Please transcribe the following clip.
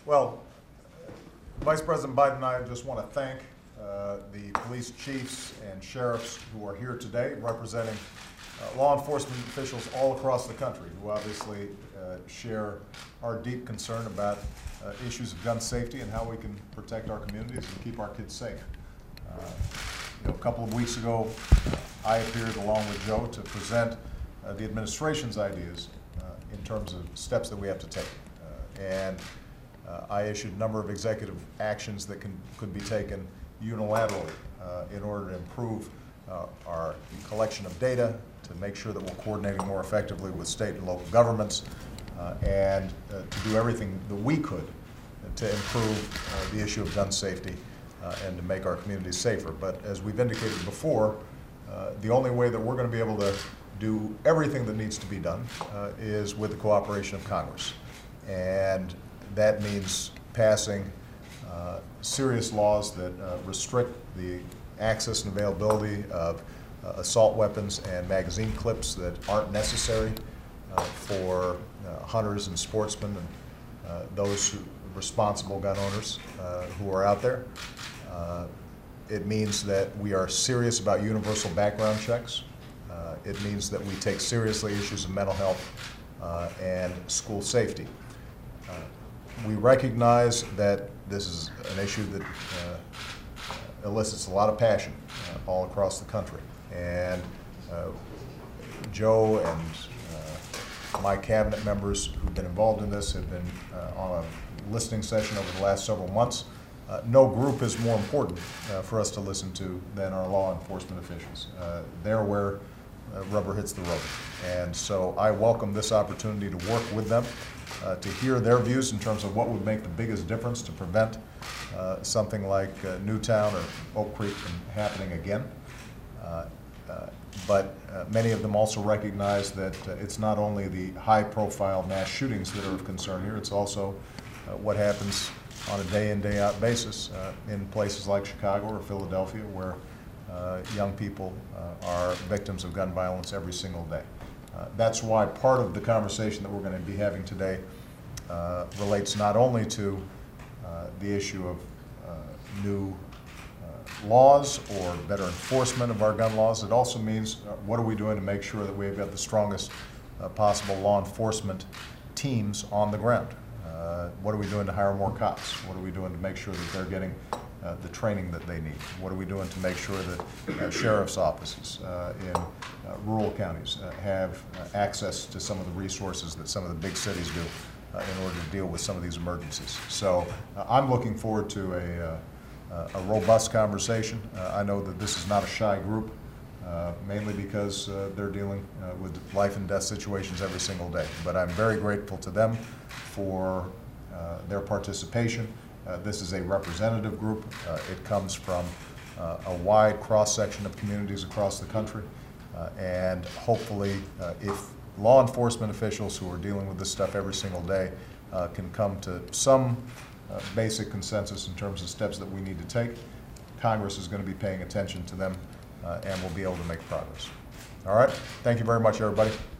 Well, Vice President Biden and I just want to thank the police chiefs and sheriffs who are here today representing law enforcement officials all across the country who obviously share our deep concern about issues of gun safety and how we can protect our communities and keep our kids safe. A couple of weeks ago, I appeared along with Joe to present the administration's ideas in terms of steps that we have to take. I issued a number of executive actions that could be taken unilaterally in order to improve our collection of data, to make sure that we're coordinating more effectively with state and local governments, and to do everything that we could to improve the issue of gun safety and to make our communities safer. But as we've indicated before, the only way that we're going to be able to do everything that needs to be done is with the cooperation of Congress. And that means passing serious laws that restrict the access and availability of assault weapons and magazine clips that aren't necessary for hunters and sportsmen and those responsible gun owners who are out there. It means that we are serious about universal background checks. It means that we take seriously issues of mental health and school safety. We recognize that this is an issue that elicits a lot of passion all across the country. And Joe and my cabinet members who've been involved in this have been on a listening session over the last several months. No group is more important for us to listen to than our law enforcement officials. They're where rubber hits the road. And so I welcome this opportunity to work with them, to hear their views in terms of what would make the biggest difference to prevent something like Newtown or Oak Creek from happening again. But many of them also recognize that it's not only the high-profile mass shootings that are of concern here, it's also what happens on a day-in, day-out basis in places like Chicago or Philadelphia, where young people are victims of gun violence every single day. That's why part of the conversation that we're going to be having today relates not only to the issue of new laws or better enforcement of our gun laws. It also means what are we doing to make sure that we've got the strongest possible law enforcement teams on the ground. What are we doing to hire more cops? What are we doing to make sure that they're getting the training that they need? What are we doing to make sure that sheriff's offices in rural counties have access to some of the resources that some of the big cities do in order to deal with some of these emergencies? So I'm looking forward to a robust conversation. I know that this is not a shy group, mainly because they're dealing with life and death situations every single day. But I'm very grateful to them for their participation. This is a representative group. It comes from a wide cross-section of communities across the country. And hopefully, if law enforcement officials who are dealing with this stuff every single day can come to some basic consensus in terms of steps that we need to take, Congress is going to be paying attention to them and we'll be able to make progress. All right? Thank you very much, everybody.